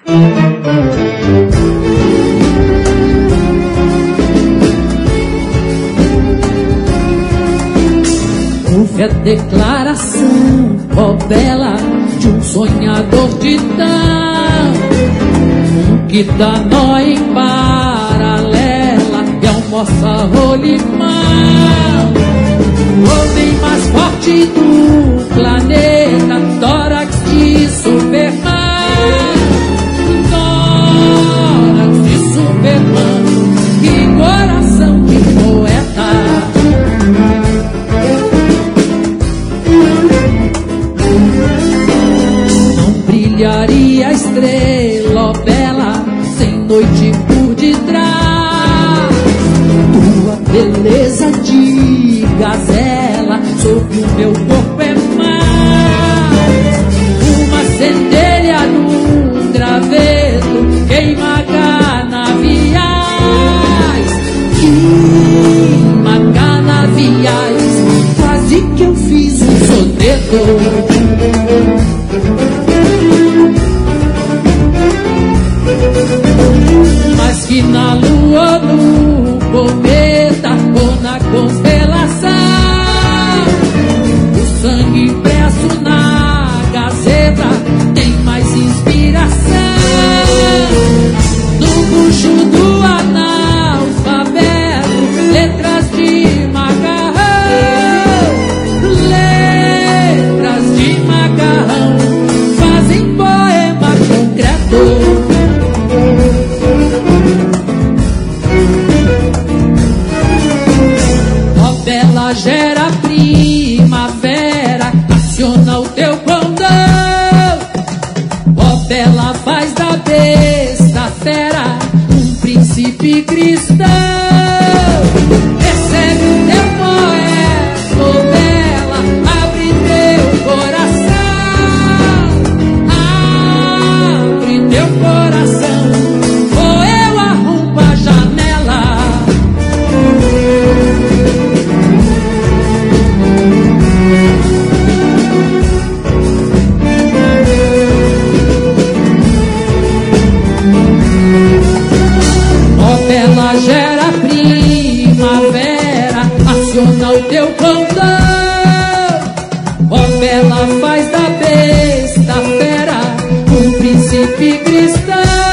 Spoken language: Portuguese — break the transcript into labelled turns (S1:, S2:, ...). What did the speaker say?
S1: É declaração, ó bela, de um sonhador titã, que dá nó em paralela e almoça rolimã. O homem mais forte do planeta, tórax de Superman, tórax de Superman, que coração de poeta. Brilharia a estrela, ó bela, sem noite por detrás. Tua beleza de gazela sobre o meu corpo é mais. Uma centelha num graveto queima canaviais, queima canaviais. Quase que eu fiz um soneto. Mas que na lua, no cometa ou na constelação, o sangue impresso na gazeta tem mais inspiração. No bucho do analfabeto, letras de macarrão, letras de macarrão fazem poema concreto. Bela gera primavera, aciona o teu condão. Ó bela faz da besta fera um príncipe cristão. Recebe o teu poeta, ó bela, abre teu coração, abre teu coração, ou eu arrombo a janela. Ela gera primavera, aciona o teu condão. Ó bela faz da besta fera um príncipe cristão.